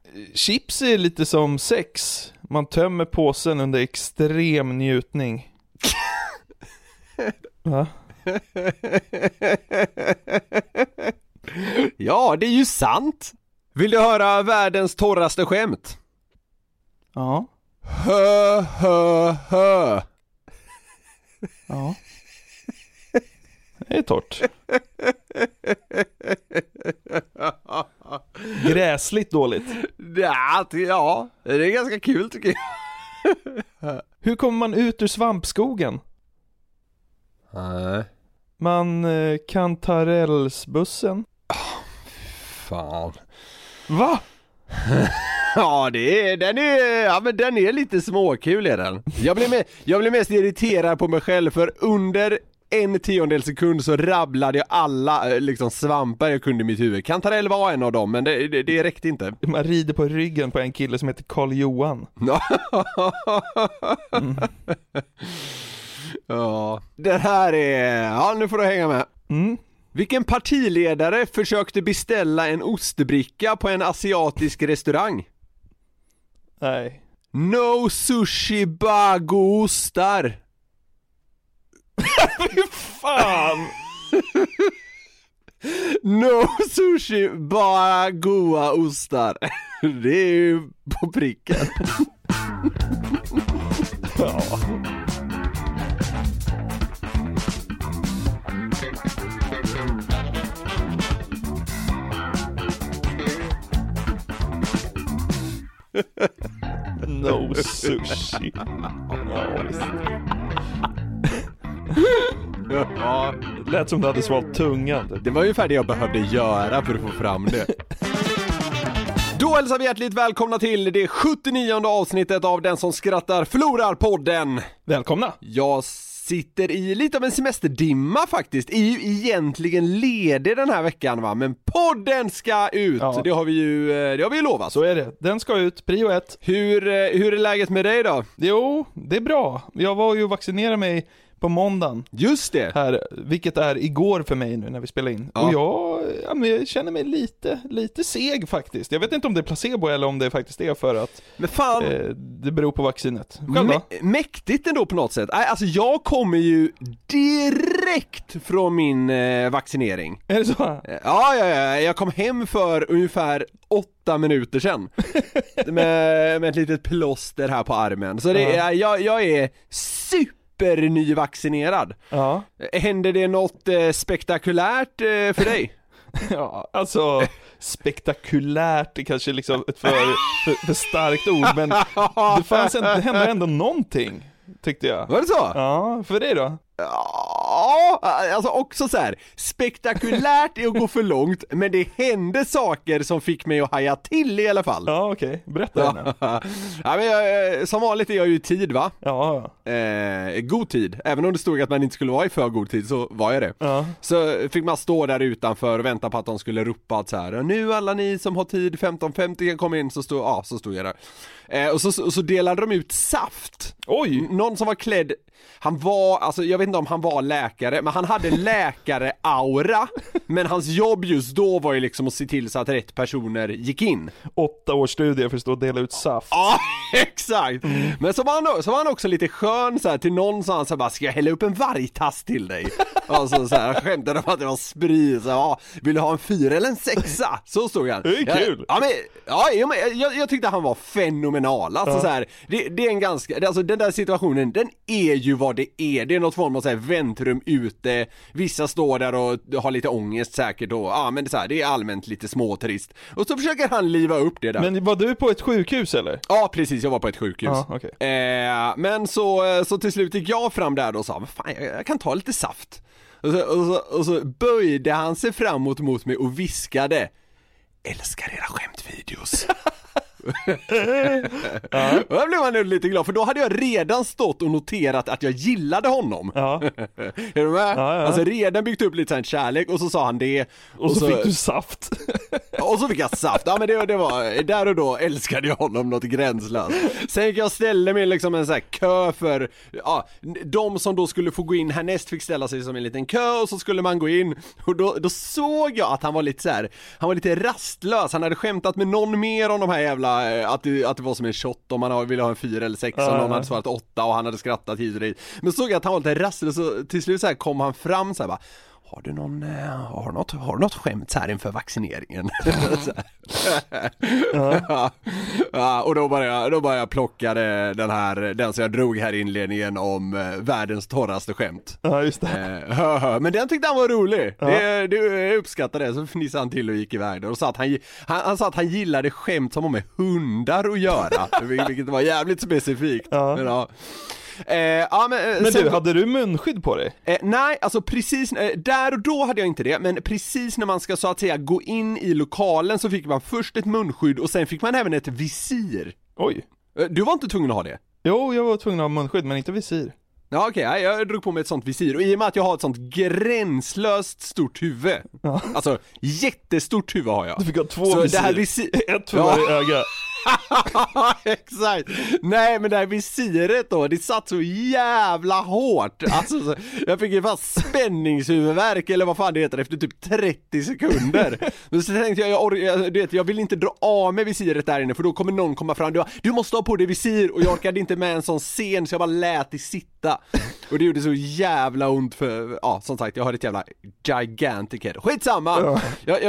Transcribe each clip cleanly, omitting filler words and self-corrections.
Chips är lite som sex. Man tömmer påsen under extrem njutning. Va? Ja, det är ju sant. Vill du höra världens torraste skämt? Ja. Hö, hö, hö. Ja. Det är torrt. Gräsligt dåligt. Ja, det är ganska kul tycker jag. Hur kommer man ut ur svampskogen? Nej. Man kantarellsbussen. Fan. Va? Ja, den är lite småkul är den. Jag blir mest irriterad på mig själv för under 1/10 sekund så rabblade jag alla liksom svampar jag kunde i mitt huvud. Kantarell var en av dem, men det räckte inte. Man rider på ryggen på en kille som heter Karl Johan. Ja, det här är... Ja, nu får du hänga med. Vilken partiledare försökte beställa en ostbricka på en asiatisk restaurang? Nej. No sushi, bago ostar. Fy fan! No sushi, bara goa ostar. Det är ju på pricken. Ja. No sushi. Ja, visst. Ja. Lät som du hade svalt tungan. Det var ungefär det jag behövde göra för att få fram det. Då hälsar vi hjärtligt välkomna till det 79:e avsnittet av Den som skrattar förlorar-podden. Välkomna. Jag sitter i lite av en semesterdimma faktiskt. Är ju egentligen ledig den här veckan va, men podden ska ut. Ja. Det har vi ju lovat. Så är det. Den ska ut, prio 1. Hur är läget med dig då? Jo, det är bra. Jag var ju och vaccinerade mig på måndagen. Just det. Här, vilket är igår för mig nu när vi spelar in. Ja. Och jag känner mig lite seg faktiskt. Jag vet inte om det är placebo eller om det faktiskt är för att Men fan, det beror på vaccinet. Själv då? Mäktigt ändå på något sätt. Alltså jag kommer ju direkt från min vaccinering. Är det så? Ja, jag kom hem för ungefär 8 minuter sedan med ett litet plåster här på armen. Så jag är supernyvaccinerad. Ja. Händer det något spektakulärt för dig? Ja, alltså spektakulärt är kanske liksom ett för starkt ord, men det hände ändå någonting, tyckte jag. Var det så? Ja, för dig då? Ja, alltså också så här, spektakulärt är att gå för långt, men det hände saker som fick mig att haja till i alla fall. Ja, okej. Berätta gärna. Ja, men som vanligt är jag ju i tid va? Ja. God tid. Även om det stod att man inte skulle vara i för god tid så var jag det. Ja. Så fick man stå där utanför och vänta på att de skulle ropa att så här: nu alla ni som har tid 15:50 kan komma in, så stod jag där. Och så delade de ut saft. Oj! Någon som var klädd, han var, alltså jag vet inte om han var läkare, men han hade läkare-aura. Men hans jobb just då var ju liksom att se till så att rätt personer gick in. 8 års studier för att stå och dela ut saft. Ja, exakt. Men så var han också lite skön så här, till någon sa han så här, bara, ska jag hälla upp en vargtass till dig? Alltså så här, skämtade om att det var sprit, så ja, vill du ha en 4 eller en 6? Så stod han. Det är kul. Jag tyckte han var fenomenal. Alltså så här, det är en ganska, alltså den där situationen, den är ju vad det är. Det är något form av så här väntrum ute. Vissa står där och har lite ångest säkert och men det är så här, det är allmänt lite småtrist. Och så försöker han liva upp det där. Men var du på ett sjukhus eller? Ja, precis, jag var på ett sjukhus. Ja, okay. Men så till slut gick jag fram där och sa, fan, jag kan ta lite saft. Och så böjde han sig framåt mot mig och viskade: älskar era skämtvideos. Och då blev man nu lite glad, för då hade jag redan stått och noterat att jag gillade honom. Ja. Är du med? Ja. Alltså redan byggt upp lite sån kärlek, och så sa han det. Och så fick du saft. Och så fick jag saft. Ja, men det var, där och då älskade jag honom något gränslöst. Sen gick jag och ställde mig liksom en sån här kö för, de som då skulle få gå in härnäst fick ställa sig som en liten kö, och så skulle man gå in. Och då såg jag att han var lite så här, han var lite rastlös. Han hade skämtat med någon mer om de här jävla, att det var som en shot om man ville ha en 4 eller 6, och någon hade svarat 8 och han hade skrattat hit och dit. Men såg jag att han var lite rastlös, så till slut så här kom han fram så här bara: Har du något skämt här inför vaccineringen? Och då bara jag plockade den som jag drog här i inledningen om världens torraste skämt. Ja, just det. Men den tyckte han var rolig. Jag uppskattade det, så fnissade han till och gick iväg där. Och sa att han sa att han gillade skämt som har med hundar att göra, vilket var jävligt specifikt. Men du, hade du munskydd på dig? Nej, alltså precis, där och då hade jag inte det. Men precis när man ska så att säga gå in i lokalen, så fick man först ett munskydd, och sen fick man även ett visir. Oj. Du var inte tvungen att ha det? Jo, jag var tvungen att ha munskydd, men inte visir. Ja, okej, jag drog på mig ett sånt visir. Och i och med att jag har ett sånt gränslöst stort huvud, alltså jättestort huvud har jag. Du fick ha 2 så visir, det här ett för varje öga. Exakt. Nej, men det här visiret då, det satt så jävla hårt. Alltså, jag fick ju fast spänningshuvudvärk, eller vad fan det heter, efter typ 30 sekunder. Men så tänkte jag vill inte dra av med visiret där inne, för då kommer någon komma fram. Du måste ha på dig visir, och jag orkade inte med en sån scen, så jag bara lät det sitta. Och det gjorde så jävla ont, för som sagt, jag har ett jävla gigantic head. Skitsamma.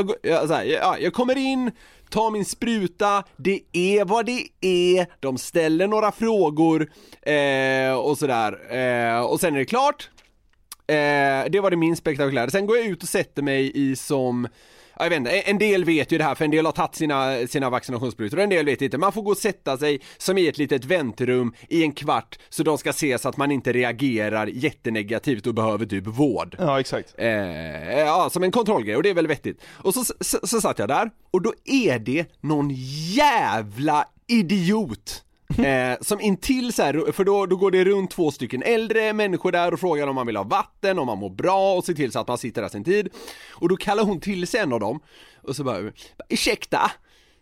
Jag kommer in, tar min spruta, det är vad det är, de ställer några frågor och sådär, och sen är det klart. Det var det minst spektakulära. Sen går jag ut och sätter mig i som, jag vet inte, en del vet ju det här, för en del har tagit sina vaccinationssprutor, och en del vet inte. Man får gå och sätta sig som i ett litet väntrum i en kvart, så de ska se så att man inte reagerar jättenegativt och behöver typ vård. Ja, exakt. Som en kontrollgrej, och det är väl vettigt. Och så satt jag där, och då är det någon jävla idiot som intill så här, för då går det runt 2 stycken äldre människor där och frågar om man vill ha vatten, om man mår bra, och se till så att man sitter där sin tid. Och då kallar hon till sig en av dem, och så bara: ursäkta,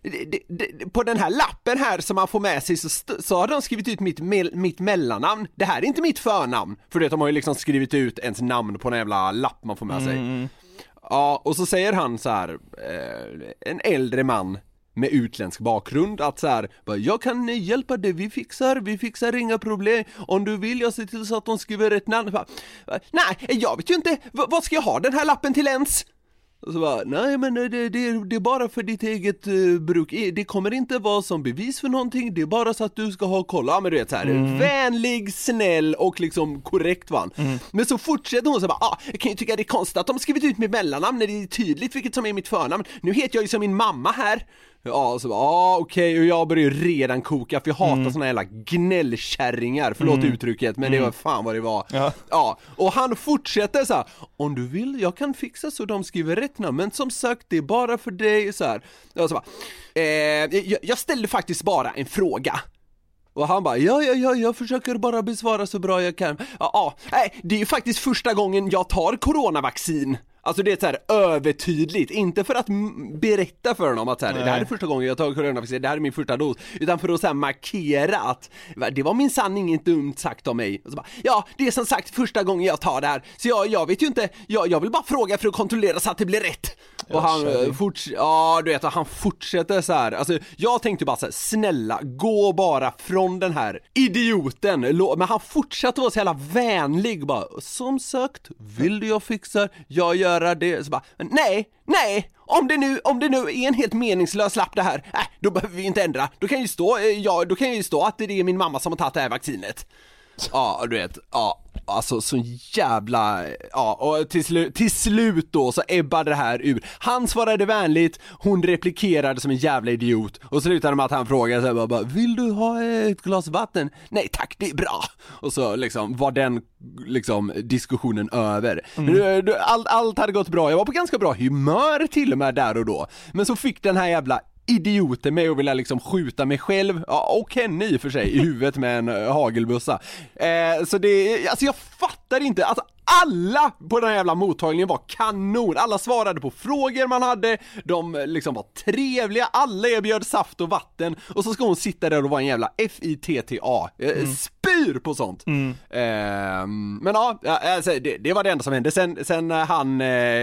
på den här lappen här som man får med sig, så har de skrivit ut mitt mellannamn. Det här är inte mitt förnamn, för det de har ju liksom skrivit ut ens namn på en jävla lapp man får med sig. Ja, och så säger han så här, en äldre man med utländsk bakgrund, att så här: jag kan hjälpa dig, vi fixar inga problem. Om du vill, jag ser till så att de skriver rätt namn. Nej, jag vet ju inte, vad ska jag ha den här lappen till ens? Och så bara: nej, men det är bara för ditt eget bruk. Det kommer inte vara som bevis för någonting. Det är bara så att du ska ha koll. Ja, men du vet så här, vänlig, snäll och liksom korrekt, va. Men så fortsätter hon så bara: jag kan ju tycka det är konstigt att de skrivit ut mitt mellannamn när det är tydligt vilket som är mitt förnamn. Nu heter jag ju som min mamma här. Ja, så bara, okej, och jag börjar ju redan koka, för jag hatar såna jävla gnällkärringar, förlåt uttrycket, men det var fan vad det var. Ja, och han fortsätter så här: om du vill, jag kan fixa så de skriver rätt namn, men som sagt, det är bara för dig, så här. Och så bara, jag ställde faktiskt bara en fråga. Och han bara: jag försöker bara besvara så bra jag kan. Det är ju faktiskt första gången jag tar coronavaccin. Alltså det är så här övertydligt, inte för att berätta för honom att så här, det här är första gången jag tar coronavaccin, det här är min första dos, utan för att så här markera att det var min sanning, inte dumt sagt om mig. Och så bara, det är som sagt första gången jag tar det här, så jag vet ju inte, jag vill bara fråga för att kontrollera så att det blir rätt. Och han han fortsätter så här. Alltså jag tänkte bara så här: snälla, gå bara från den här idioten. Men han fortsatte vara så jävla vänlig, bara: som sagt, vill du jag fixar, jag gör det. Så bara, nej, om det nu är en helt meningslös lapp det här, då behöver vi inte ändra. Då kan ju stå att det är min mamma som har tagit det här vaccinet. Ja, du vet, alltså så jävla, och till slut då så ebbade det här ur. Han svarade vänligt, hon replikerade som en jävla idiot, och slutade med att han frågade så här, bara: vill du ha ett glas vatten? Nej tack, det är bra. Och så liksom var den liksom diskussionen över. Allt hade gått bra, jag var på ganska bra humör till och med där och då. Men så fick den här jävla idioter med och vilja liksom skjuta mig själv och henne i och för sig i huvudet med en hagelbussa. Så det, alltså jag fattar inte, alltså alla på den här jävla mottagningen var kanon. Alla svarade på frågor man hade. De liksom var trevliga. Alla erbjöd saft och vatten. Och så ska hon sitta där och vara en jävla FITTA. Spyr på sånt. Men ja, alltså, det var det enda som hände. Sen han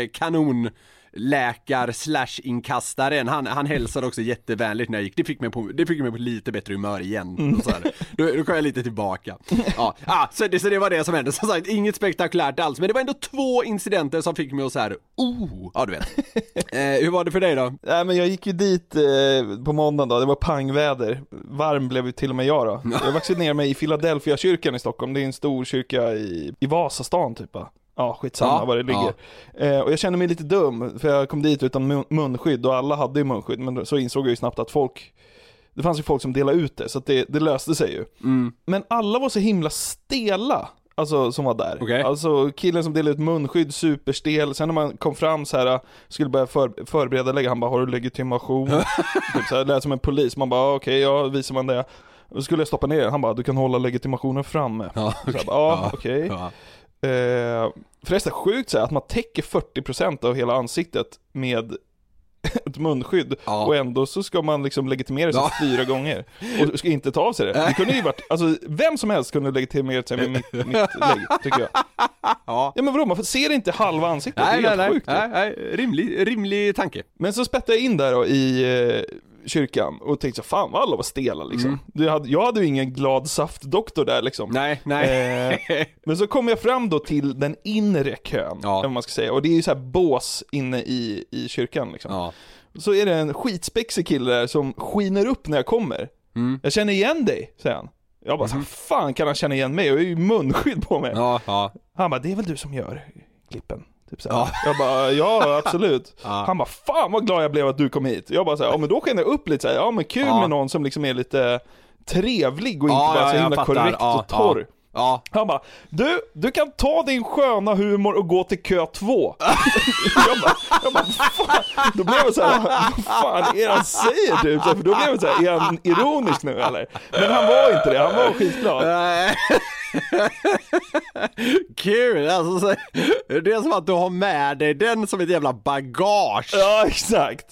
kanonläkar/inkastaren, han hälsade också jättevänligt när jag gick. Det fick mig på lite bättre humör igen. Så här. Då kom jag lite tillbaka. Så det var det som hände. Som sagt, inget spektakulärt alls. Men det var ändå 2 incidenter som fick mig att så här. Ja, du vet. Hur var det för dig då? Nej, men jag gick ju dit på måndagen då. Det var pangväder. Varm blev ju till och med jag då. Jag vaccinerade mig i Philadelphia kyrkan i Stockholm. Det är en stor kyrka i Vasastan typ. Ja, skitsamma var det ligger. Och jag kände mig lite dum, för jag kom dit utan munskydd och alla hade ju munskydd. Men så insåg jag ju snabbt att det fanns ju folk som delade ut det, så att det löste sig ju. Men alla var så himla stela, alltså som var där. Okay. Alltså killen som delade ut munskydd, superstel. Sen när man kom fram så här, skulle börja förbereda lägga, han bara, har du legitimation? Typ så här, lät som en polis. Man bara, okej, ja, visar man det. Och så skulle jag stoppa ner, han bara, du kan hålla legitimationen framme. Okej. Förresten sjukt så här, att man täcker 40% av hela ansiktet med ett munskydd och ändå så ska man liksom legitimera sig 4 gånger och ska inte ta av sig det. Det kunde ju varit, alltså vem som helst kunde legitimera sig med mitt lägg, tycker jag. Ja men vadå, man ser inte halva ansiktet. Det är helt sjukt. Rimlig tanke. Men så spettade jag in där då i kyrkan och tänkte så, fan vad alla var stela liksom. Jag hade ju ingen glad saftdoktor där liksom. Nej. Men så kom jag fram då till den inre kön, vad man ska säga. Och det är ju så här bås inne i kyrkan liksom. Så är det en skitspexig kille där som skiner upp när jag kommer. Jag känner igen dig, säger han. Jag bara, fan kan han känna igen mig? Jag har ju munskydd på mig. Han bara, det är väl du som gör klippen? Typ så här. Jag bara, ja absolut. Han bara, fan vad glad jag blev att du kom hit. Jag bara så här, ja men då skenar jag upp lite så här, ja men kul med någon som liksom är lite trevlig och inte bara så himla korrekt och torr. Han bara, du kan ta din sköna humor och gå till kö 2. jag bara fan. Då blev jag så här, vad fan är han säger typ? För då blev jag så här, är han ironisk nu eller? Men han var inte det, han var skitglad. Kul, alltså det är som att du har med dig den som ett jävla bagage. Ja, exakt.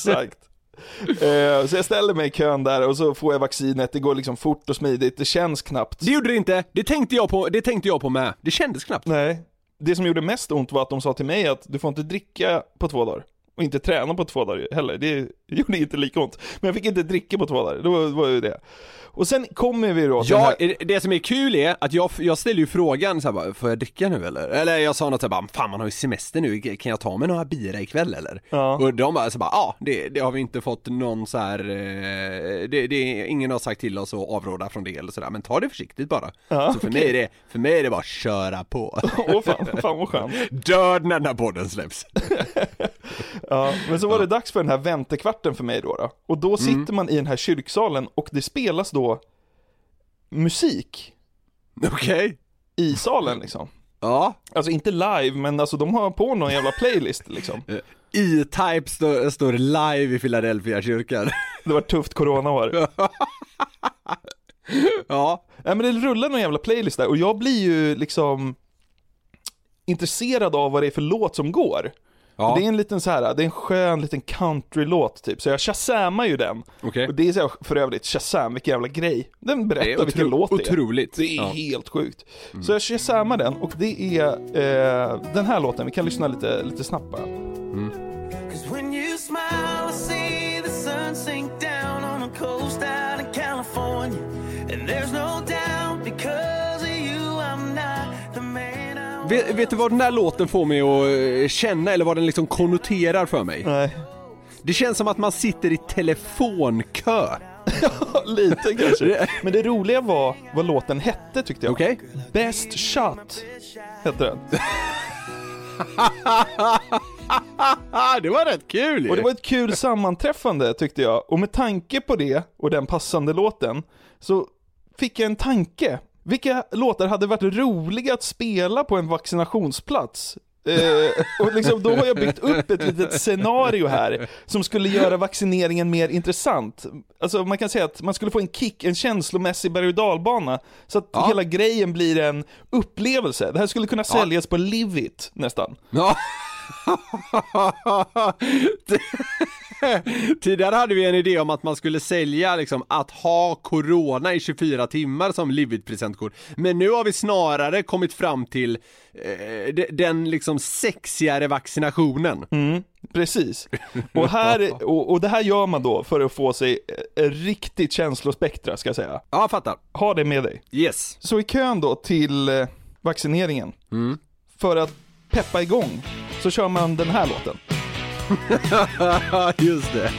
Så jag ställer mig i kön där och så får jag vaccinet. Det går liksom fort och smidigt, det känns knappt. Det gjorde det inte, det tänkte jag på med. Det kändes knappt. Nej, det som gjorde mest ont var att de sa till mig att du får inte dricka på 2 dagar. Och inte träna på 2 dagar heller. Det gjorde inte lika ont. Men jag fick inte dricka på 2 dagar, det var ju det. Och sen kommer vi då till det som är kul är att jag ställer ju frågan så här, får jag dricka nu eller? Eller jag sa något så här, fan man har ju semester nu, kan jag ta med några bira ikväll eller? Och de bara så bara, det har vi inte fått någon så här, ingen har sagt till oss att avråda från det eller sådär, men ta det försiktigt bara. Så för mig är det bara att köra på. Fan vad skönt. Död när den här podden släpps. Men så var det dags för den här väntekvarten för mig då. Och då sitter man i den här kyrksalen och det spelas då musik. Okej. I salen liksom. Alltså inte live, men alltså de har på någon jävla playlist liksom. E-Type står live i Philadelphia kyrkan. Det var tufft coronaår. Nej, men det rullar någon jävla playlist där och jag blir ju liksom intresserad av vad det är för låt som går. Det är en liten så här, det är en skön liten countrylåt typ, så jag shazammar ju den. Och det är så här, för övrigt Shazam, vilken jävla grej. Den berättar vilken låt det är. Otroligt. Det är helt sjukt. Så jag shazammar den och det är den här låten. Vi kan lyssna lite snabbt bara. When you smile I see the sun sink down on the coast out in California and there's no doubt because of you I'm not the man. Vet du vad den här låten får mig att känna, eller vad den liksom konnoterar för mig? Nej. Det känns som att man sitter i telefonkö. Ja, lite kanske. Men det roliga var vad låten hette, tyckte jag. Best Shot hette den. Det var rätt kul. Och det var ett kul sammanträffande, tyckte jag. Och med tanke på det och den passande låten så fick jag en tanke. Vilka låtar hade varit roliga att spela på en vaccinationsplats Och liksom, då har jag byggt upp ett litet scenario här som skulle göra vaccineringen mer intressant. Alltså man kan säga att man skulle få en kick, en känslomässig berg- och dalbana, så att hela grejen blir en upplevelse. Det här skulle kunna säljas på Live It nästan. Ja. Tidigare hade vi en idé om att man skulle sälja liksom, att ha corona i 24 timmar som Live It-presentkort. Men nu har vi snarare kommit fram till den liksom sexigare vaccinationen. Precis. Och det här gör man då för att få sig riktigt känslospektra, ska jag säga. Ja, fattar. Ha det med dig. Yes. Så i kön då till vaccineringen, för att peppa igång, så kör man den här låten. Just det.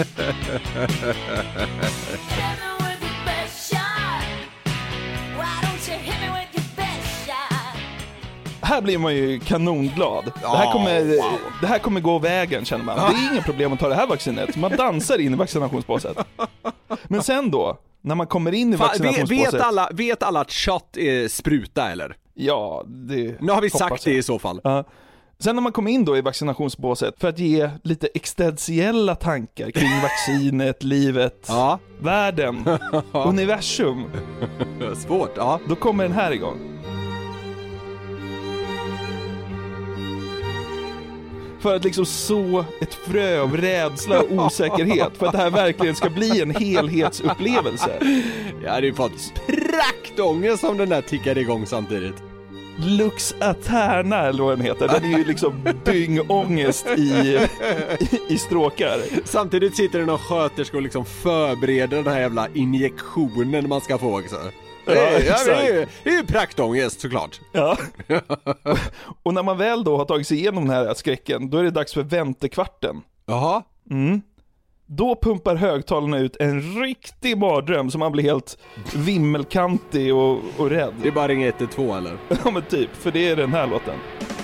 Här blir man ju kanonglad. Det här kommer gå vägen, känner man. Det är inga problem att ta det här vaccinet. Man dansar in i vaccinationsbåset. Men sen då, när man kommer in i vaccinationsbåset... Vet alla att shot är spruta, eller? Ja, det... Nu har vi sagt det i så fall. Sen när man kommer in då i vaccinationsbåset för att ge lite existentiella tankar kring vaccinet, livet, världen, universum. Svårt, ja. Då kommer den här igång. För att liksom så ett frö av rädsla och osäkerhet, för att det här verkligen ska bli en helhetsupplevelse. Jag hade ju fått praktångest om den där tickade igång samtidigt. Lux Aterna eller vad den heter. Den är ju liksom dyngångest i stråkar. Samtidigt sitter det någon sköterska och liksom förbereder den här jävla injektionen man ska få också. Det är ju praktångest såklart. Ja. Och när man väl då har tagit sig igenom den här skräcken, då är det dags för väntekvarten. Jaha. Då pumpar högtalarna ut en riktig mardröm som man blir helt vimmelkantig och rädd. Det är bara ringa 112 eller? Ja men typ, för det är den här låten.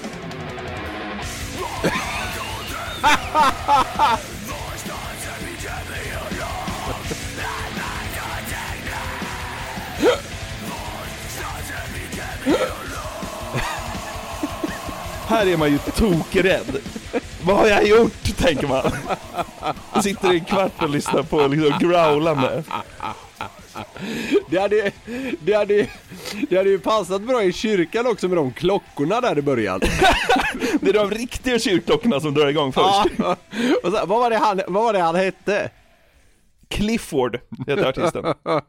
Här är man ju tokrädd. Vad har jag gjort, tänker man. Och sitter i en kvart och lyssnar på liksom growlande. Det hade ju passat bra i kyrkan också med de klockorna där i början. Det är de riktiga kyrkklockorna som drar igång först. Och så, vad var det han hette? Clifford heter artisten.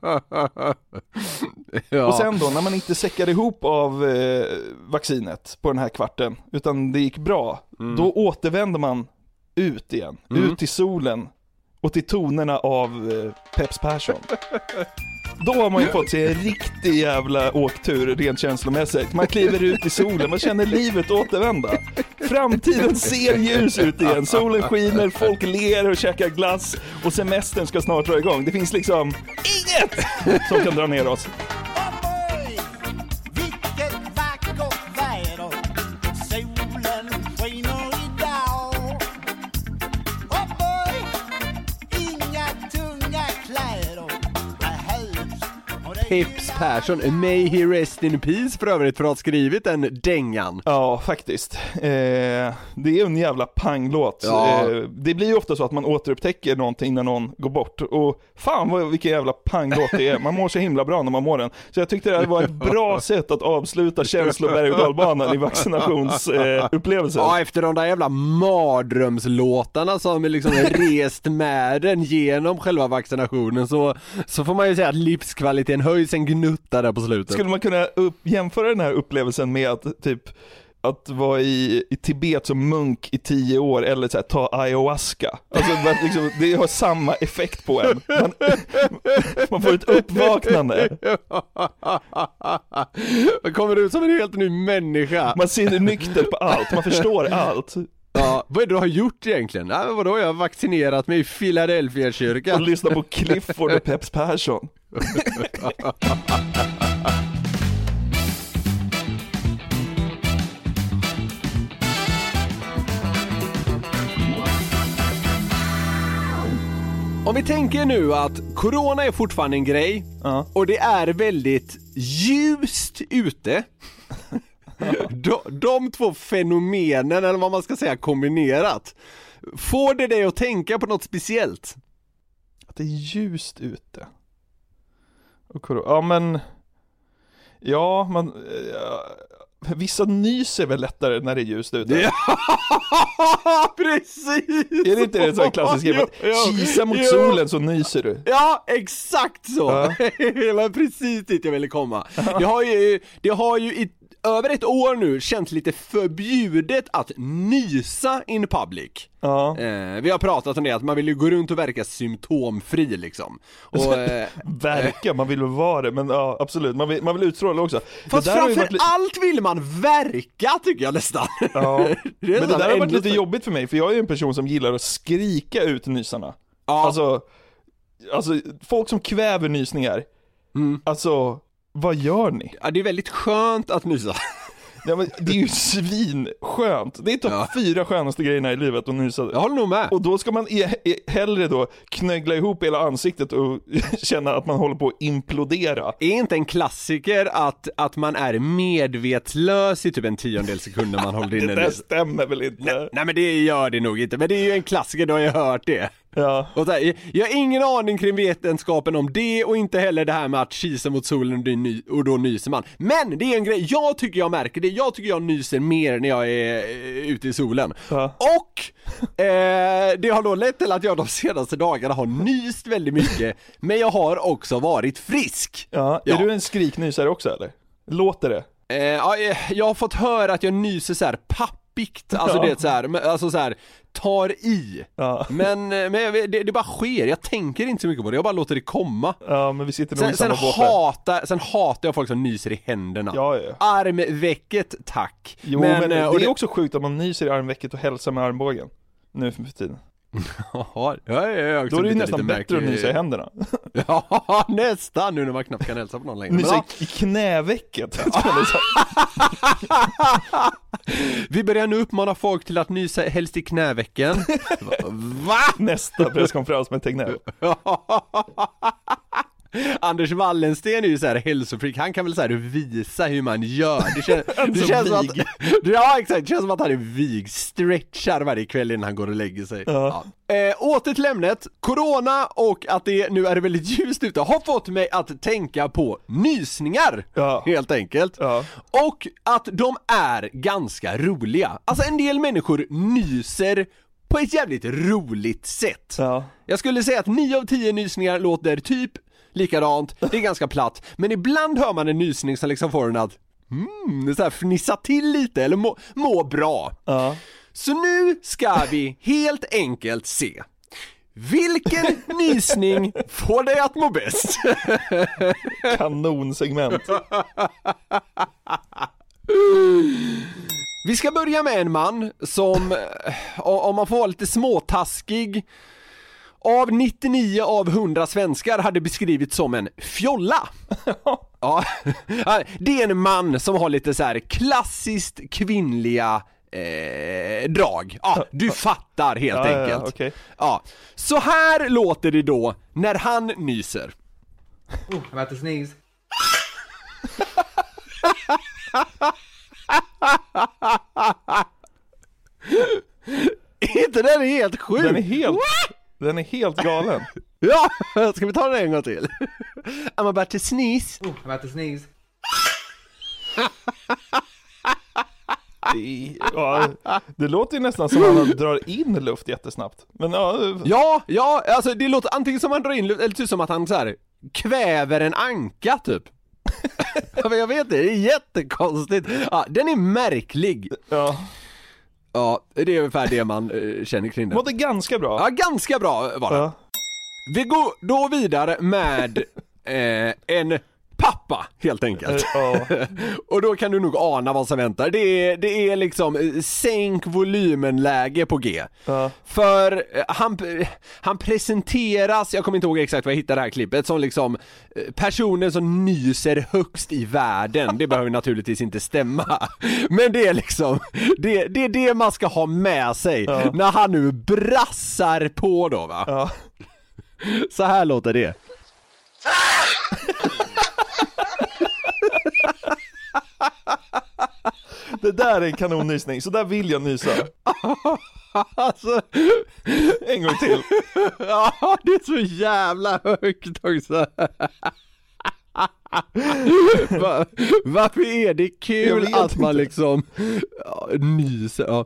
Och sen då, när man inte säckade ihop av vaccinet på den här kvarten, utan det gick bra, då återvänder man ut igen, ut till solen och till tonerna av Peps Persson. Då har man ju fått sig en riktig jävla åktur rent känslomässigt. Man kliver ut i solen, man känner livet återvända. Framtiden ser ljus ut igen. Solen skiner, folk ler och käkar glass och semestern ska snart dra igång. Det finns liksom inget som kan dra ner oss. Peps Persson, may he rest in peace för övrigt, för att ha skrivit den dängan. Ja, faktiskt. Det är en jävla panglåt. Ja. Det blir ju ofta så att man återupptäcker någonting när någon går bort. Och fan vilken jävla panglåt det är. Man mår så himla bra när man mår den. Så jag tyckte det var ett bra sätt att avsluta känsloberg- och dalbanan i vaccinationsupplevelsen. Ja, efter de där jävla mardrömslåtarna som liksom rest med den genom själva vaccinationen, så får man ju säga att livskvaliteten höjs en gnutta där på slutet. Skulle man kunna jämföra den här upplevelsen med att vara i Tibet som munk i 10 år, eller så här, ta ayahuasca. Alltså, liksom, det har samma effekt på en. Man får ett uppvaknande. Man kommer ut som en helt ny människa. Man ser nykter på allt, man förstår allt. Ja, vad är det du har gjort egentligen? Nej, men vadå, jag har vaccinerat mig i Philadelphia-kyrkan. Och lyssnar på Clifford och Peps Persson. Om vi tänker nu att corona är fortfarande en grej och det är väldigt ljust ute. De två fenomenen, eller vad man ska säga, kombinerat. Får det dig att tänka på något speciellt? Att det är ljust ute. Ja, men... Ja, vissa nyser väl lättare när det är ljust ute. Ja, precis! Är det inte det så klassiska? Kisa mot solen så nyser du. Ja, exakt så! Ja. Det var precis dit jag ville komma. Det har ju i över ett år nu känts lite förbjudet att nysa in public. Ja. Vi har pratat om det, att man vill ju gå runt och verka symptomfri liksom. Och, verka, man vill väl vara det, men ja, absolut, man vill utstråla också. Fast framför allt vill man verka, tycker jag nästan. Ja. Men det där har varit lite jobbigt för mig, för jag är en person som gillar att skrika ut nysarna. Ja. Alltså folk som kväver nysningar. Alltså, vad gör ni? Ja, det är väldigt skönt att nysa. Ja, men det är ju svinskönt. Det är topp 4 skönaste grejerna i livet att nysa. Jag håller nog med. Och då ska man hellre då knögla ihop hela ansiktet och känna att man håller på att implodera. Är inte en klassiker att man är medvetslös i typ en 10:e sekund när man håller inne? Det där stämmer väl inte? Nej, men det gör det nog inte. Men det är ju en klassiker, då har jag hört det. Ja. Och så här, jag har ingen aning kring vetenskapen om det, och inte heller det här med att kisa mot solen och då nyser man. Men det är en grej, jag tycker jag märker det. Jag tycker jag nyser mer när jag är ute i solen. Ja. Och det har då lett till att jag de senaste dagarna har nyst väldigt mycket. Men jag har också varit frisk. Ja. Är du en skriknysare också, eller? Låter det? Jag har fått höra att jag nyser så här pappigt. Alltså det är så här tar i. Ja. Men det bara sker. Jag tänker inte så mycket på det. Jag bara låter det komma. Ja, men vi sitter nog i samma båt. Sen hatar jag folk som nyser i händerna. Ja. Armvecket, tack. Jo, men det är också sjukt att man nyser i armvecket och hälsar med armbågen. Nu för tiden. Ja, då är det ju nästan bättre att nysa i händerna. Ja, nästan, nu när man knappt kan hälsa på någon längre. Nysa i knävecket. Vi börjar nu uppmana folk till att nysa helst i knävecken. Va? Nästa presskonferens med Tegnell. Anders Wallensten är ju så här hälsofreak. Han kan väl så här visa hur man gör. Det känns som att, ja, exakt. Det känns som att han är vig. Stretchar varje kväll innan han går och lägger sig. Ja. Åter till ämnet. Corona och att det nu är väldigt ljust ute har fått mig att tänka på nysningar. Ja. Helt enkelt. Ja. Och att de är ganska roliga. Alltså en del människor nyser på ett jävligt roligt sätt. Ja. Jag skulle säga att 9 av 10 nysningar låter typ likadant, det är ganska platt. Men ibland hör man en nysning som liksom får en att så här fnissa till lite eller må bra. Så nu ska vi helt enkelt se vilken nysning får dig att må bäst. Kanonsegment. Vi ska börja med en man som, om man får vara lite småtaskig, av 99 av 100 svenskar hade beskrivits som en fjolla. Ja, det är en man som har lite så här klassiskt kvinnliga drag. Ja, du fattar helt enkelt. Ja, okay. Ja, så här låter det då när han nyser. I'm about to sneeze. Inte den är helt sjuk. Den är helt galen. Ja, ska vi ta den en gång till? I'm about to sneeze. I'm about to sneeze. Det låter ju nästan som att man drar in luft jättesnabbt. Men ja, alltså det låter antingen som att man drar in luft eller typ som att han så här kväver en anka typ. Jag vet det är jättekonstigt. Ja, den är märklig. Ja, det är ungefär det man känner kring det. Var det ganska bra? Ja, ganska bra var det. Ja. Vi går då vidare med en pappa, helt enkelt. Och då kan du nog ana vad som väntar. Det är liksom sänk volymenläge på G. För han presenteras, jag kommer inte ihåg exakt vad jag hittade det här klippet, som liksom personen som nyser högst i världen. Det behöver naturligtvis inte stämma. Men det är liksom det är det man ska ha med sig när han nu brassar på då, va? Så här låter det. Det där är en kanonnysning, så där vill jag nysa. Alltså, en gång till. Ja, det är så jävla högt också. Varför är det kul att man liksom nyser? Ja.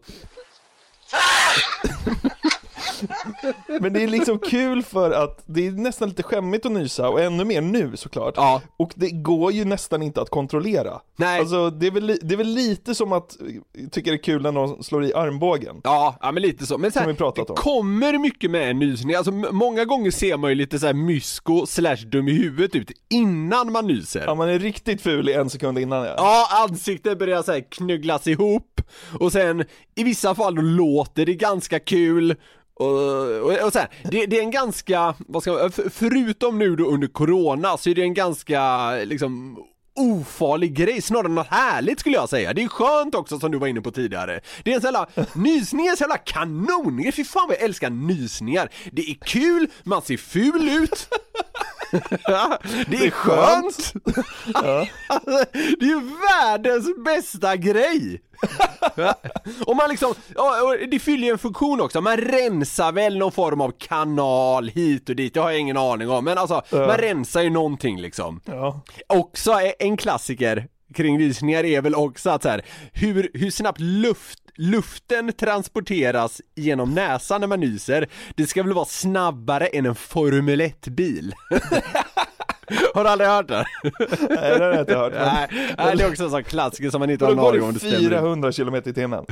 Men det är liksom kul för att det är nästan lite skämmigt att nysa, och ännu mer nu såklart. Ja. Och det går ju nästan inte att kontrollera. Nej. Alltså det är väl lite som att tycka det är kul när någon slår i armbågen. Ja, men lite så. Men så här, vi pratat om. Det kommer mycket med en nysning. Alltså många gånger ser man ju lite så här mysko / dum i huvudet ut innan man nyser. Ja, man är riktigt ful i 1 sekund innan. Ja, ansiktet börjar så här knugglas ihop. Och sen i vissa fall då låter det ganska kul. Och så här, det är en ganska, vad ska man, förutom nu då under corona, så är det en ganska liksom ofarlig grej, snarare något härligt skulle jag säga. Det är skönt också, som du var inne på tidigare. Det är en sån här nysning, en sån här kanon. Fy fan vad jag älskar nysningar. Det är kul, man ser ful ut. Det är skönt. Ja. Det är världens bästa grej. Och man liksom, och det fyller ju en funktion också. Man rensar väl någon form av kanal hit och dit. Jag har ingen aning om, men alltså man rensar ju någonting liksom. Ja. Också en klassiker kring nysningar är väl också att så här, hur snabbt luften transporteras genom näsan när man nyser. Det ska väl vara snabbare än en Formel 1-bil. Har du aldrig hört det? Nej, det har jag inte hört. Nej, det är också en sån klassiker som man inte har en aning om det stämmer. 400 km i timmen.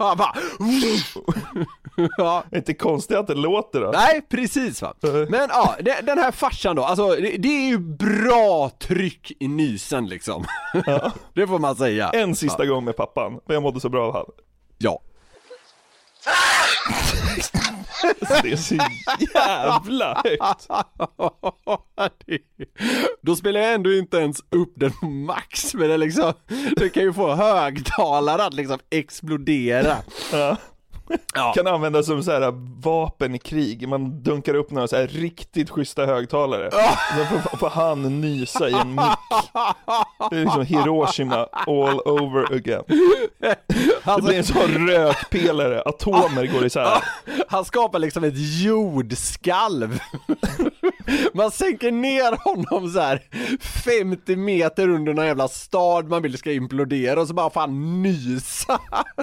Ja. Det är inte konstigt att det låter då. Nej, precis va. Men ja, den här farsan då, alltså det är ju bra tryck i nysen liksom. Ja. Det får man säga. En sista gång med pappan, och jag mådde så bra av han. Ja. Det är så jävla högt. Då spelar jag ändå inte ens upp den på max, men det liksom, det kan ju få högtalare att liksom explodera. Ja. Ja. Kan användas som så här vapen i krig. Man dunkar upp några så här riktigt schyssta högtalare. Då får han nysa i en mick. Det är liksom Hiroshima all over again. Det blir en sån rökpelare. Atomer går isär. Han skapar liksom ett jordskalv. Man sänker ner honom så här 50 meter under någon jävla stad man vill ska implodera, och så bara fan nysa.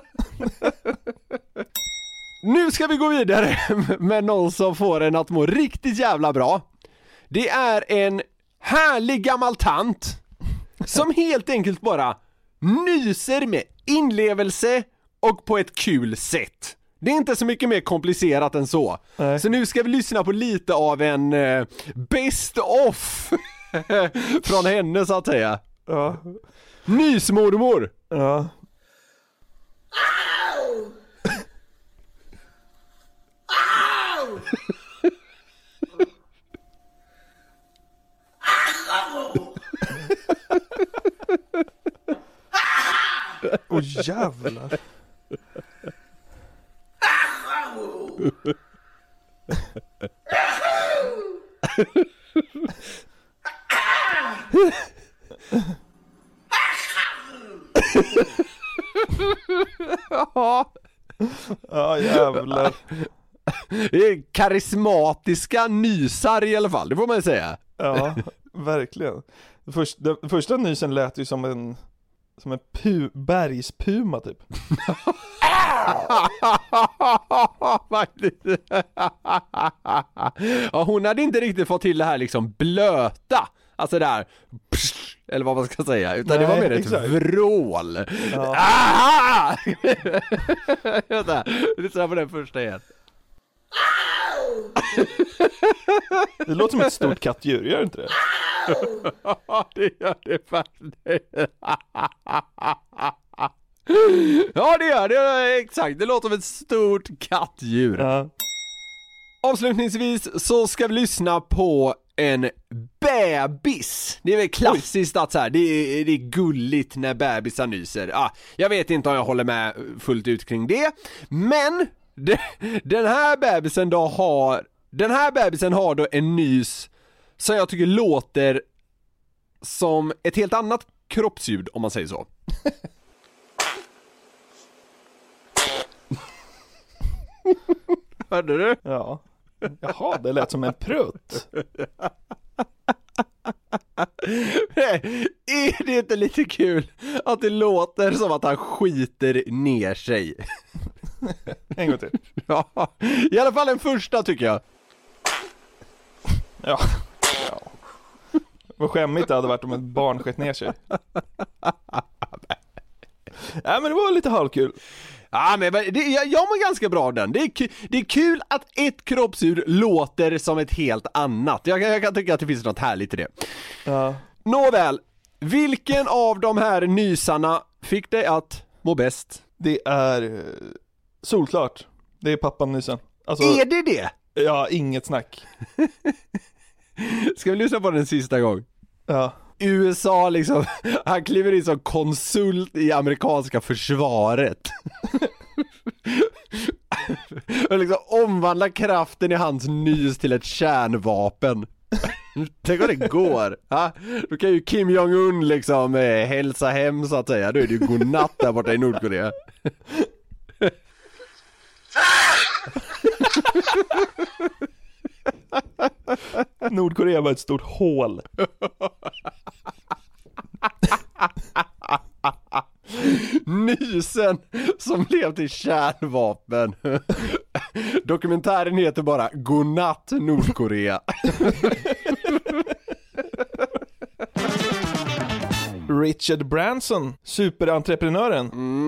Nu ska vi gå vidare med någon som får en att må riktigt jävla bra. Det är en härlig gammal tant som helt enkelt bara nyser med inlevelse och på ett kul sätt. Det är inte så mycket mer komplicerat än så. Nej. Så nu ska vi lyssna på lite av en best of från henne så att säga. Ja. Nysmormor. Ja. Åh jävlar. Ja jävlar. Det är karismatiska nysar i alla fall, det får man säga. Ja, verkligen. Den första nysen lät ju som en bergspuma typ. Ja, hon hade inte riktigt fått till det här liksom blöta, alltså där eller vad man ska säga, utan det var mer ett vrål. Ja. Vänta, lyssna på den första igen. Det låter som ett stort kattdjur, gör det inte det? Det gör det faktiskt. Ja, det gör det, exakt. Det låter som ett stort kattdjur. Ja. Avslutningsvis så ska vi lyssna på en bebis. Det är väl klassiskt att så här, det är gulligt när bebisar nyser. Jag vet inte om jag håller med fullt ut kring det, men den här bebisen har då en nys som jag tycker låter som ett helt annat kroppsljud, om man säger så. Hörde du? Ja. Jaha, det lät som en prutt. Är det inte lite kul att det låter som att han skiter ner sig? En gång till. Ja, i alla fall den första tycker jag. Ja. Vad skämmigt det hade varit om ett barn skett ner sig. Nej, men det var lite halvkul. Ja, men jag mår ganska bra av den. Det är kul att ett kroppsdjur låter som ett helt annat. Jag kan tycka att det finns något härligt i det. Ja. Nåväl, vilken av de här nysarna fick dig att må bäst? Det är solklart. Det är pappan nysen. Alltså, är det? Ja, inget snack. Ska vi lyssna på den sista gång? Ja. USA liksom, han kliver in som konsult i amerikanska försvaret. Och liksom omvandlar kraften i hans nys till ett kärnvapen. Tänk vad det går. Ja? Då kan ju Kim Jong-Un liksom hälsa hem så att säga. Då är det ju godnatt där borta i Nordkorea. Nordkorea var ett stort hål. Nysen som blev till kärnvapen. Dokumentären heter bara Godnatt Nordkorea. Richard Branson, superentreprenören.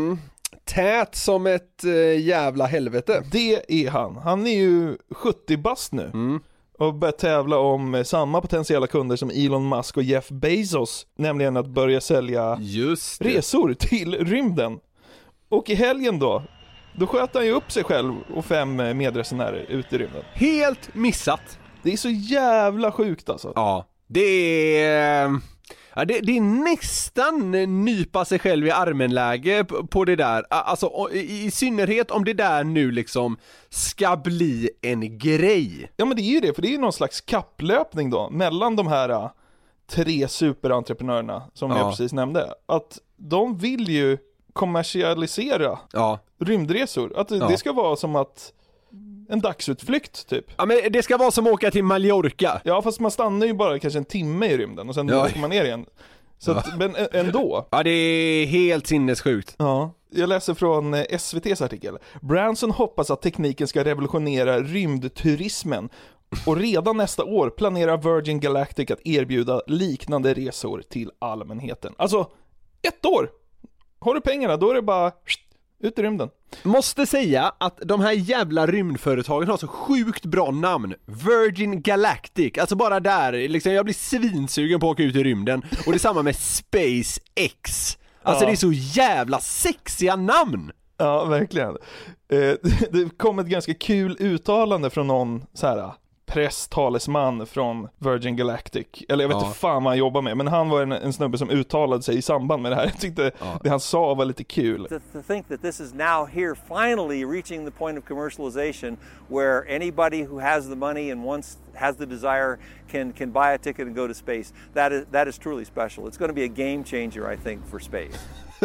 Tät som ett jävla helvete. Det är han. Han är ju 70 bast nu. Och börjar tävla om samma potentiella kunder som Elon Musk och Jeff Bezos. Nämligen att börja sälja resor till rymden. Och i helgen då sköt han ju upp sig själv och 5 medresenärer ut i rymden. Helt missat. Det är så jävla sjukt alltså. Ja, det är nästan nypa sig själv i armenläge på det där. Alltså i synnerhet om det där nu liksom ska bli en grej. Ja, men det är ju det, för det är ju någon slags kapplöpning då mellan de här 3 superentreprenörerna som jag precis nämnde. Att de vill ju kommersialisera rymdresor. Att det ska vara som att en dagsutflykt typ. Ja, men det ska vara som att åka till Mallorca. Ja, fast man stannar ju bara kanske en timme i rymden och sen åker man ner igen. Så att, men ändå. Ja, det är helt sinnessjukt. Ja, jag läser från SVT:s artikel. Branson hoppas att tekniken ska revolutionera rymdturismen. Och redan nästa år planerar Virgin Galactic att erbjuda liknande resor till allmänheten. Alltså, 1 år! Har du pengarna, då är det bara ut i rymden. Måste säga att de här jävla rymdföretagen har så sjukt bra namn. Virgin Galactic, alltså bara där liksom, jag blir svinsugen på att åka ut i rymden. Och det är samma med SpaceX. Alltså det är så jävla sexiga namn. Ja, verkligen. Det kom ett ganska kul uttalande från någon så här presstalesman från Virgin Galactic. Eller jag vet inte fan vad han jobbar med, men han var en snubbe som uttalade sig i samband med det här. Jag tyckte det han sa var lite kul. To think that this is now here finally reaching the point of commercialization where anybody who has the money and has the desire can buy a ticket and go to space. That is truly special. It's going to be a game changer, I think, for space.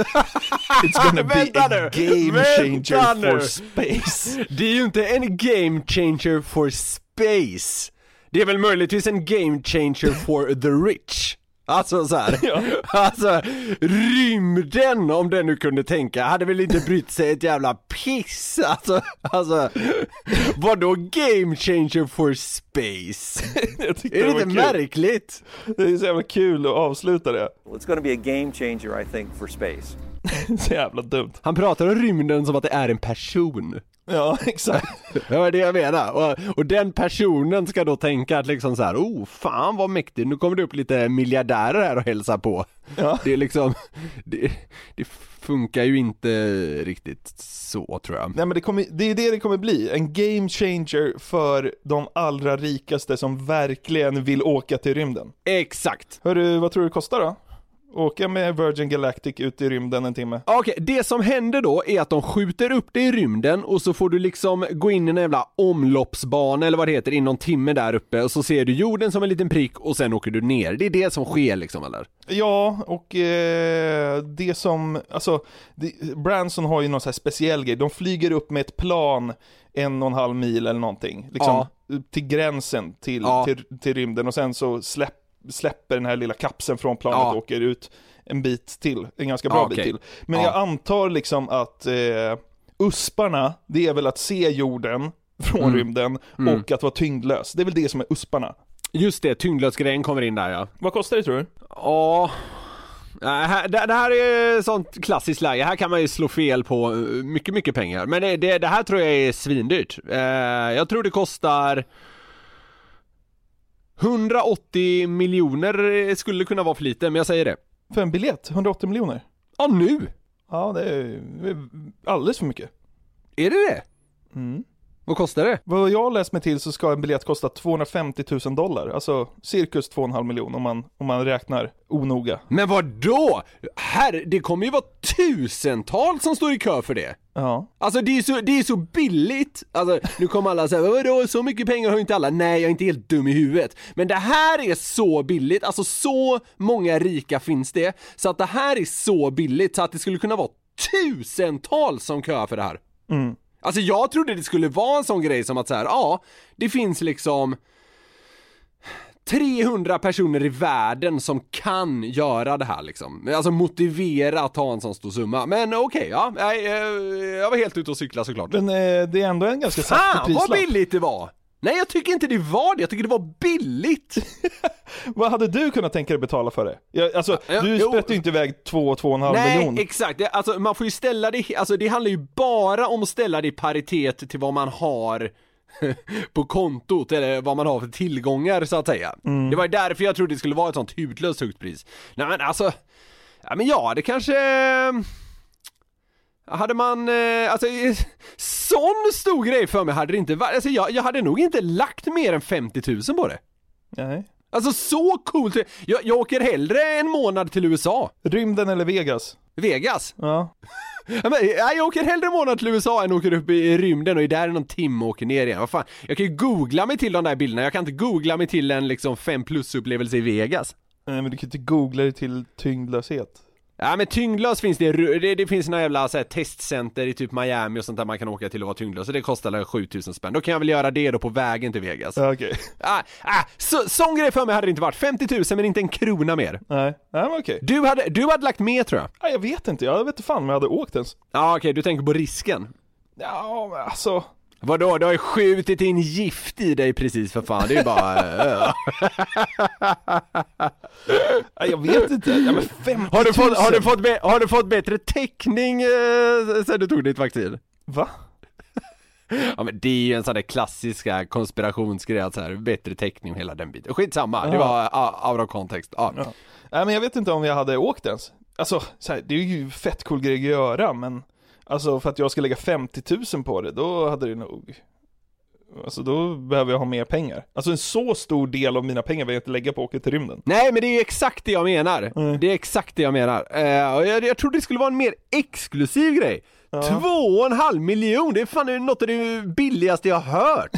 It's gonna be a game changer for space. Det är ju inte en game changer for space. Det är väl möjligtvis en game changer for the rich. Alltså så här. Alltså rymden, om den nu kunde tänka, hade väl inte brytt sig ett jävla piss. Alltså vadå game changer for space? Är det inte märkligt? Det är så jävla kul att avsluta det. It's going to be a game changer, I think, for space. Så jävla dumt. Han pratar om rymden som att det är en person. Ja, exakt. Det var det jag menar. Och den personen ska då tänka att liksom så här, fan vad mäktigt, nu kommer det upp lite miljardärer här och hälsa på. Ja. Det är liksom, det funkar ju inte riktigt så, tror jag. Nej, men det är det kommer bli. En game changer för de allra rikaste som verkligen vill åka till rymden. Exakt. Hörru, vad tror du det kostar då? åka med Virgin Galactic ut i rymden en timme. Okej, det som händer då är att de skjuter upp dig i rymden och så får du liksom gå in i en jävla omloppsbana eller vad det heter i någon timme där uppe och så ser du jorden som en liten prick och sen åker du ner. Det är det som sker liksom, eller? Ja, och det som, alltså Branson har ju någon så här speciell grej. De flyger upp med ett plan 1,5 mil eller någonting liksom, till gränsen till rymden och sen så släpper den här lilla kapseln från planet och åker ut en bit till, en ganska bra bit till. Men jag antar liksom att usparna, det är väl att se jorden från rymden och att vara tyngdlös. Det är väl det som är usparna. Just det, tyngdlösgrejen kommer in där, ja. Vad kostar det, tror du? Ja, det här är sånt klassiskt läge. Här kan man ju slå fel på mycket, mycket pengar. Men det här tror jag är svindyrt. Jag tror det kostar 180 miljoner skulle kunna vara för lite, men jag säger det. För en biljett? 180 miljoner? Ja, nu! Ja, det är alldeles för mycket. Är det det? Mm. Vad kostar det? Vad jag har läst mig till så ska en biljett kosta $250,000. Alltså cirkus 2,5 miljoner om man räknar onoga. Men vad då? Det kommer ju vara tusentals som står i kö för det. Ja. Alltså det är så billigt. Alltså nu kommer alla säga, vadå, så mycket pengar har inte alla. Nej, jag är inte helt dum i huvudet. Men det här är så billigt. Alltså så många rika finns det. Så att det här är så billigt så att det skulle kunna vara tusentals som kö för det här. Mm. Alltså jag trodde det skulle vara en sån grej som att så här, ja, det finns liksom 300 personer i världen som kan göra det här liksom. Alltså motivera att ta en sån stor summa. Men okej, ja, jag var helt ute och cykla såklart. Men det är ändå en ganska saftig prislapp. Vad billigt det var! Nej, jag tycker inte det var det. Jag tycker det var billigt. Vad hade du kunnat tänka dig betala för det? Du sprätter ju inte iväg 2,5 miljoner. Nej, exakt. Alltså, man får ju ställa det... Alltså, det handlar ju bara om att ställa det i paritet till vad man har på kontot, eller vad man har för tillgångar, så att säga. Det var därför jag trodde det skulle vara ett sånt hutlöst högt pris. Nej, men alltså... det kanske... Hade man, sån stor grej för mig hade det inte varit, alltså jag hade nog inte lagt mer än 50 000 på det. Nej. Alltså så coolt, jag åker hellre en månad till USA. Rymden eller Vegas? Vegas? Ja. Jag åker hellre en månad till USA än åker upp i rymden och är där någon timme och åker ner igen. Vad fan, jag kan ju googla mig till de där bilderna, jag kan inte googla mig till en liksom 5+ upplevelse i Vegas. Nej, men du kan inte googla dig till tyngdlöshet. Ja, men tyngdlös finns det finns några jävla så här, testcenter i typ Miami och sånt där man kan åka till och vara tyngdlös, så det kostar 7000 spänn. Då kan jag väl göra det då på vägen till Vegas. Okej. Sån grej för mig hade det inte varit 50 000 men inte en krona mer. Nej, men okej. Du hade lagt med, tror jag. Jag vet inte, jag vet inte fan om jag hade åkt ens. Ja, okej, du tänker på risken. Ja, men alltså... Vadå? Du har ju skjutit in gift i dig precis, för fan. Det är ju bara... Jag vet inte. Ja, men 50 000. Har du fått bättre täckning sen du tog ditt vaccin? Va? Ja, men det är ju en sån där klassiska konspirationsgrej att så här, bättre täckning och hela den biten. Skitsamma, det var out of context. Ja. Nej, men jag vet inte om jag hade åkt ens. Alltså, så här, det är ju fett cool grej att göra, men alltså för att jag ska lägga 50 000 på det, då hade det nog... Alltså då behöver jag ha mer pengar. Alltså en så stor del av mina pengar vill jag inte lägga på att åka till rymden. Nej, men det är exakt det jag menar. Det är exakt det jag menar. Jag trodde det skulle vara en mer exklusiv grej. 2,5 miljoner, det är fan något av det billigaste jag har hört.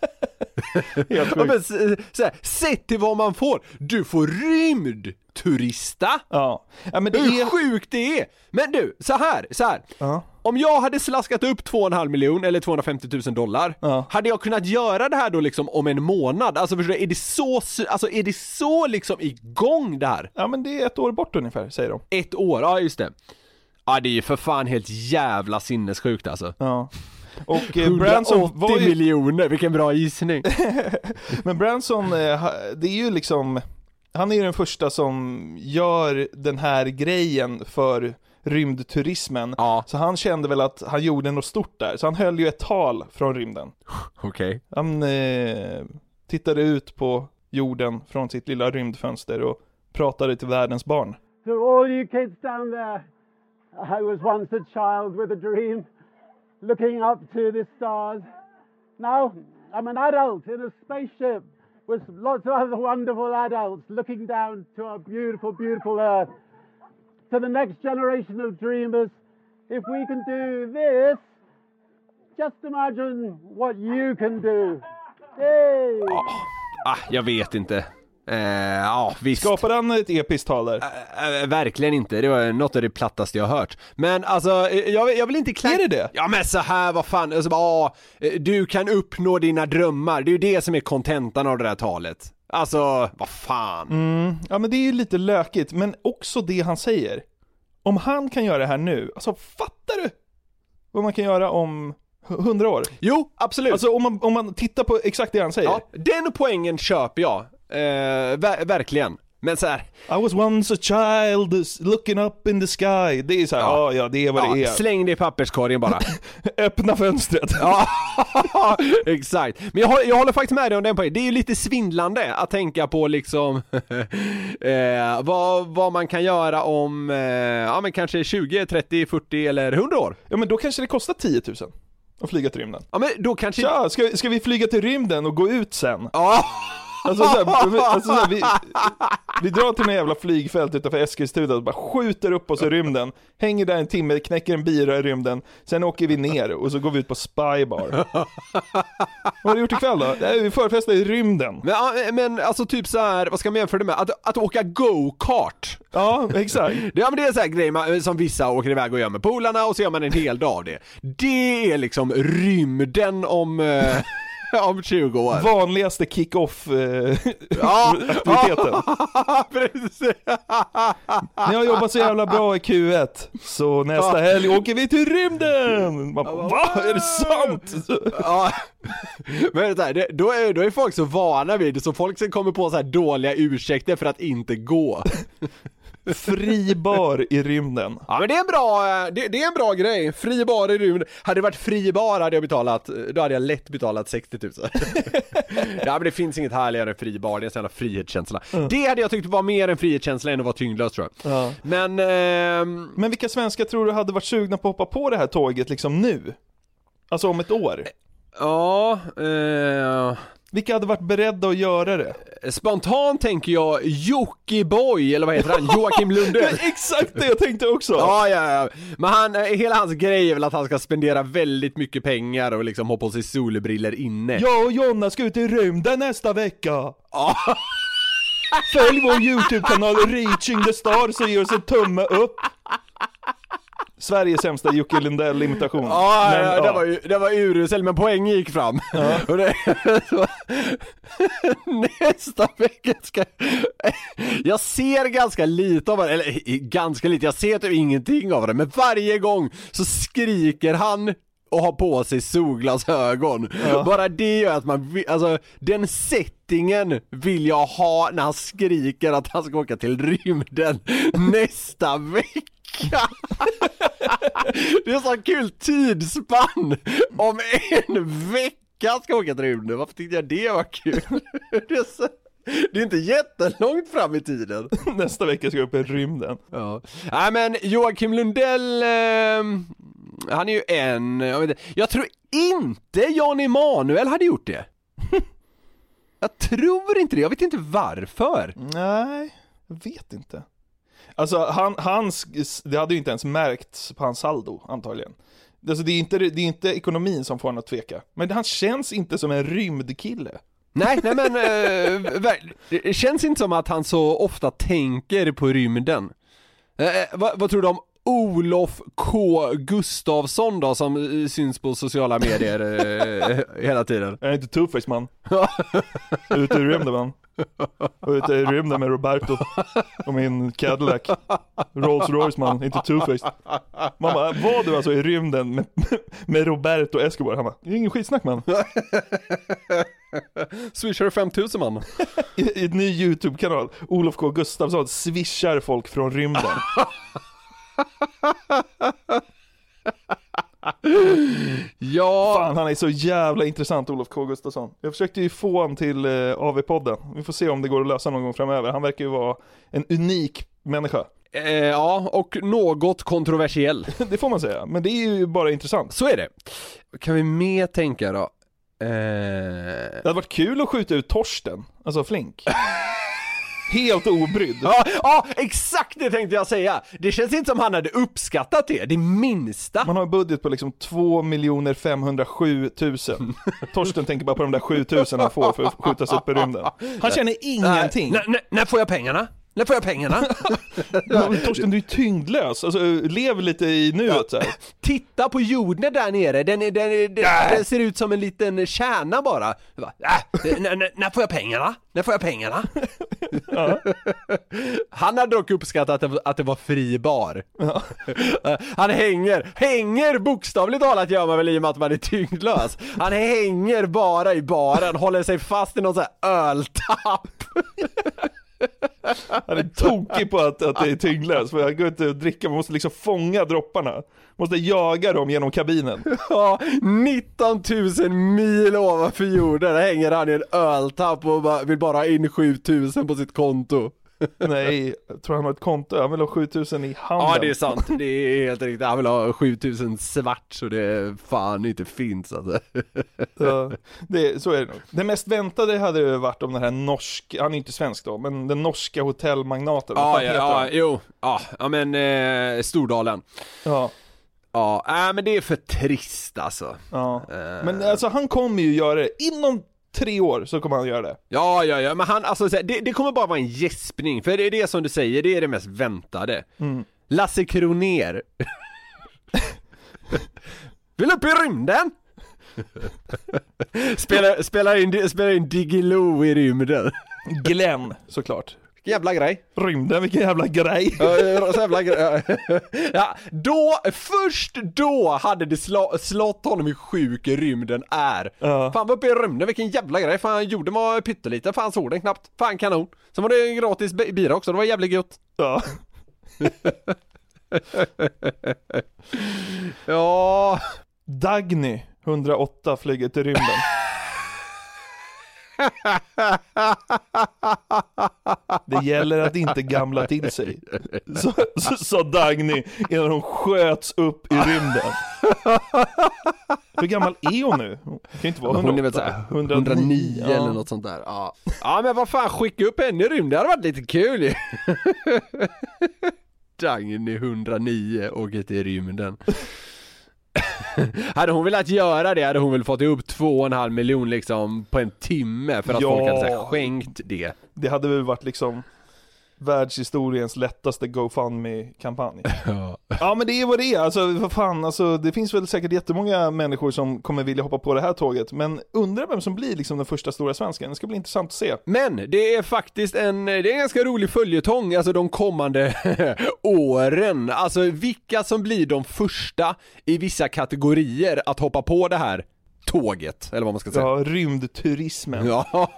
Men, sett till vad man får. Du får rymdturista. Ja, men det hur sjukt det är. Men du, så här. Om jag hade slaskat upp 2,5 miljoner eller 250 000 dollar, hade jag kunnat göra det här då liksom om en månad? Alltså förstår du, är det så liksom igång det här? Ja, men det är 1 år bort ungefär, säger de. 1 år, ja just det. Ja, det är ju för fan helt jävla sinnessjukt alltså. Ja. Och Branson var ju... miljoner, vilken bra gissning. Men Branson, det är ju liksom... Han är ju den första som gör den här grejen för rymdturismen. Ja. Så han kände väl att han gjorde något stort där. Så han höll ju ett tal från rymden. Okej. Han tittade ut på jorden från sitt lilla rymdfönster och pratade till världens barn. To all you kids down there, I was once a child with a dream, looking up to the stars. Now I'm an adult in a spaceship with lots of other wonderful adults looking down to our beautiful, beautiful Earth. to the next generation of dreamers. If we can do this, just imagine what you can do. Hey! Jag vet inte. Visst. Skapade han ett episkt tal där? Verkligen inte, det var något av det plattaste jag har hört. Men alltså, jag vill inte Är det? Ja men så här, vad fan alltså, du kan uppnå dina drömmar. Det är ju det som är kontentan av det här talet. Alltså, vad fan. Ja men det är ju lite lökigt. Men också det han säger. Om han kan göra det här nu, alltså fattar du vad man kan göra om 100 år? Jo, absolut. Alltså om man tittar på exakt det han säger. Ja, den poängen köper jag. Verkligen. Men så här, I was once a child looking up in the sky. Det är så här, ja det är vad det är. Släng det i papperskorgen bara. Öppna fönstret. Ja, exakt. Men jag håller faktiskt med dig om den poängen. Det är ju lite svindlande att tänka på liksom vad man kan göra om men kanske 20, 30, 40 eller 100 år. Ja men då kanske det kostar 10 000 att flyga till rymden. Ja men då kanske... Ja, ska vi flyga till rymden och gå ut sen? Ja. Alltså vi drar till en jävla flygfält utanför Eskilstuna och bara skjuter upp oss i rymden. Hänger där en timme, knäcker en bira i rymden. Sen åker vi ner och så går vi ut på Spybar. Vad har du gjort ikväll då? Vi förfestar i rymden. Men alltså typ så här, vad ska man jämföra det med? Att åka go-kart. Ja, exakt. Det är så här grejer som vissa åker iväg och gör med polarna och så gör man en hel dag av det. Det är liksom rymden om 20 år. Vanligaste kick-off aktiviteten. Precis. Ni har jobbat så jävla bra i Q1. Så nästa helg åker vi till rymden. Man bara, va? Är det sant? Ja. Men då är folk så vana vid det, så folk kommer på så här dåliga ursäkter för att inte gå. Fribar i rymden. Ja men det är en bra grej. Fribar i rymden. Hade det varit fribar hade jag betalat, då hade jag lätt betalat 60 000. Ja men det finns inget härligare än fribar. Det är en sån här frihetskänsla. Det hade jag tyckt var mer en frihetskänsla än att vara tyngdlös, tror jag. Ja. Men vilka svenskar tror du hade varit sugna på att hoppa på det här tåget liksom nu? Alltså om ett år? Vilka hade varit beredda att göra det? Spontant tänker jag Jockiboi, eller vad heter han? Joakim Lundell. Exakt det jag tänkte också. Ja. Men hela hans grej är väl att han ska spendera väldigt mycket pengar och liksom ha på sig solbriller inne. Jag och Jonna ska ut i rymden nästa vecka. Följ vår YouTube-kanal Reaching the Stars och ge oss en tumme upp. Sveriges sämsta Jocke Lundell-imitation. Det var urusel, men poäng gick fram. Ja. Och nästa vecka ska jag ser ganska lite av det, eller ganska lite, jag ser typ ingenting av det, men varje gång så skriker han och har på sig solglasögon. Ja. Bara det gör att man alltså den settingen vill jag ha när han skriker att han ska åka till rymden nästa vecka. Det är så kul tidsspann. Om en vecka ska åka till rymden. Varför tyckte jag det var kul? Det är inte jättelångt fram i tiden. Nästa vecka ska jag upp i rymden. Ja. Nej men Joakim Lundell, han är ju jag tror inte Jan Emanuel hade gjort det. Jag tror inte det. Jag vet inte varför. Nej, jag vet inte. Alltså det hade ju inte ens märkts på hans saldo antagligen. Alltså det är inte ekonomin som får honom att tveka. Men han känns inte som en rymdkille. Nej men det känns inte som att han så ofta tänker på rymden. Vad tror du om Olof K. Gustafsson då, som syns på sociala medier hela tiden? Jag är inte Two-Face, man. Ute i rymden, man. Och ute i rymden med Roberto och min Cadillac Rolls Royce, man, inte Two-Face. Mamma, var du alltså i rymden med Roberto Escobar? Han bara, det är ingen skitsnack, man. Swishar 5000, man. I ett ny YouTube-kanal, Olof K. Gustafsson swishar folk från rymden. Ja. Fan, han är så jävla intressant, Olof K. Gustafsson. Jag försökte ju få honom till AV-podden. Vi får se om det går att lösa någon gång framöver. Han verkar ju vara en unik människa. Ja, och något kontroversiell. Det får man säga, men det är ju bara intressant. Så är det. Kan vi mer tänka då? Det hade varit kul att skjuta ut Torsten, alltså Flink. Helt obrydd. Ja, exakt det tänkte jag säga. Det känns inte som han hade uppskattat det minsta. Man har en budget på liksom 2 507 000. Torsten tänker bara på de där 7 000 han får för att skjutas upp i rymden. Han känner ingenting. När får jag pengarna? Torsten, du är tyngdlös. Alltså, lev lite i nuet så här. Titta på jorden där nere. Den ser ut som en liten kärna bara. När får jag pengarna? Ja. Han hade dock uppskattat att det var fri bar. Ja. Han hänger bokstavligt talat, gör man väl i och med att man är tyngdlös. Han hänger bara i baren, håller sig fast i någon sån här öltapp. Han är tokig på att det är tyngdlös. För jag går inte och dricka, man måste liksom fånga dropparna. Måste jaga dem genom kabinen. Ja, 19 000 mil ovanför jorden hänger han i en öltapp och vill bara ha in 7 000 på sitt konto. Nej, jag tror han har ett konto. Han vill ha 7 000 i handen. Ja, det är sant. Det är helt riktigt. Han vill ha 7 000 svart, så det fan inte finns alltså. Ja, så är det nog. Det mest väntade hade det varit om den här norska, han är inte svensk då, men den norska hotellmagnaten. Stordalen. Ja. Ja, men det är för trist alltså. Ja. Men alltså han kommer ju göra det inom 3 år, så kommer han göra det. Ja, men han, alltså, det kommer bara vara en gäspning. För det är det som du säger, det är det mest väntade. Lasse Kronér. Vill upp i rymden? Spelar in Diggiloo i rymden. Glenn, såklart. Jävla grej. Rymden, vilken jävla grej. Ja, först då hade det slått honom hur sjuk rymden är. Fan, var uppe i rymden, vilken jävla grej. Fan, jorden var pytteliten, fan såg den knappt. Fan, kanon. Sen var det gratis bira också, det var jävligt gött. Ja. Ja. Dagny 108 flyger till rymden. Det gäller att inte gamla till sig. Så sa Dagny innan hon sköts upp i rymden. Hur gammal är hon nu? Hon kan inte vara 108. Hon är väl så här 109 eller något sånt där. Ja, men vad fan, skicka upp henne i rymden, det hade varit lite kul ju. Dagny 109 åker till rymden. Hade hon velat göra det hade hon väl fått upp 2,5 miljoner liksom på en timme för att folk hade skänkt det. Det hade väl varit liksom världshistoriens lättaste GoFundMe-kampanj. Ja, men det är vad det är. Alltså, vad fan, alltså, det finns väl säkert jättemånga människor som kommer vilja hoppa på det här tåget. Men undrar vem som blir liksom den första stora svensken. Det ska bli intressant att se. Men det är faktiskt en ganska rolig följetong, alltså de kommande åren. Alltså vilka som blir de första i vissa kategorier att hoppa på det här tåget, eller vad man ska säga. Ja, rymdturismen. Ja.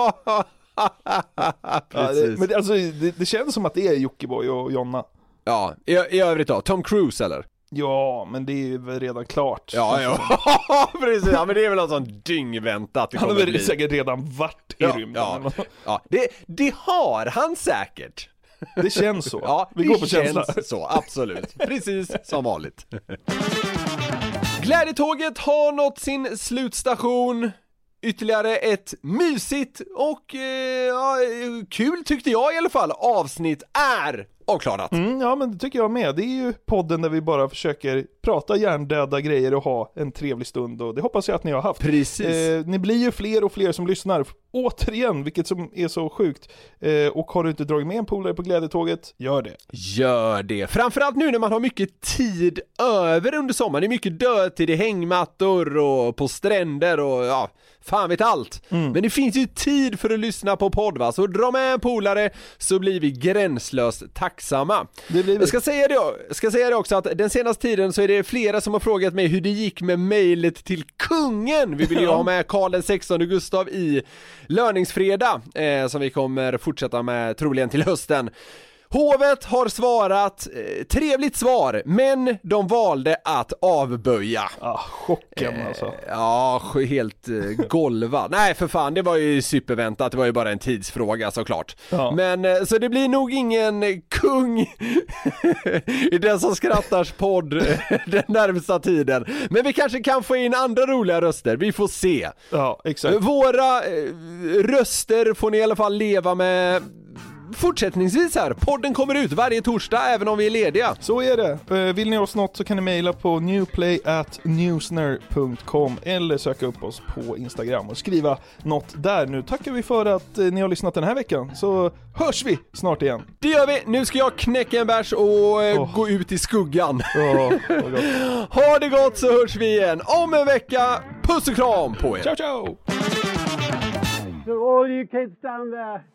Precis. Men alltså, det känns som att det är Jockiboi och Jonna. Ja, i övrigt då, Tom Cruise eller? Ja, men det är väl redan klart. Ja, precis. Ja, men det är väl något sånt dyngväntat. Han har väl säkert redan varit i rymden. Ja. Det har han säkert. Det känns så. Ja, vi går på känsla. Så, absolut. Precis som vanligt. Glädjetåget har nått sin slutstation. Ytterligare ett mysigt och kul, tyckte jag i alla fall, avsnitt är avklarat. Ja, men det tycker jag med. Det är ju podden där vi bara försöker prata hjärndöda grejer och ha en trevlig stund, och det hoppas jag att ni har haft. Precis. Ni blir ju fler och fler som lyssnar. Återigen, vilket som är så sjukt. Och har du inte dragit med en polare på glädjetåget, gör det. Framförallt nu när man har mycket tid över under sommaren. Det är mycket dödtid i hängmattor och på stränder och fan vet allt. Men det finns ju tid för att lyssna på podd, va? Så dra med en polare så blir vi gränslöst tacksamma. Jag ska säga det också, att den senaste tiden så är det flera som har frågat mig hur det gick med mejlet till kungen. Vi vill ju ha med Karl den 16 Gustav i Löningsfredag, som vi kommer fortsätta med troligen till hösten. Hovet har svarat, trevligt svar, men de valde att avböja. Chocken alltså. Helt golvad. Nej, för fan, det var ju superväntat. Det var ju bara en tidsfråga såklart. Men så det blir nog ingen kung i Den som skrattars podd den närmsta tiden. Men vi kanske kan få in andra roliga röster. Vi får se. Ja, exakt. Våra röster får ni i alla fall leva med fortsättningsvis här, podden kommer ut varje torsdag även om vi är lediga. Så är det. Vill ni oss något så kan ni mejla på newplay@newsner.com eller söka upp oss på Instagram och skriva något där. Nu tackar vi för att ni har lyssnat den här veckan, så hörs vi snart igen. Det gör vi. Nu ska jag knäcka en bärs och gå ut i skuggan. Ha det gott, så hörs vi igen om en vecka. Puss och kram på er. Ciao, ciao! To all you kids down there,